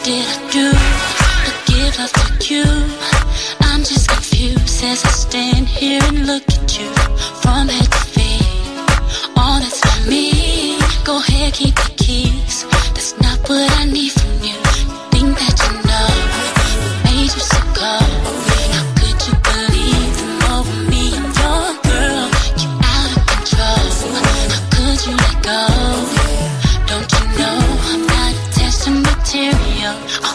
did I do to give love to you? I'm just confused as I stand here and look at you from head to feet. All that's for me. Go ahead, keep the keys. That's not what I need from you. Think that you know what made you so cold? How could you believe them over me? I'm your girl. You out of control. How could you let go? Don't you know I'm not attached to material?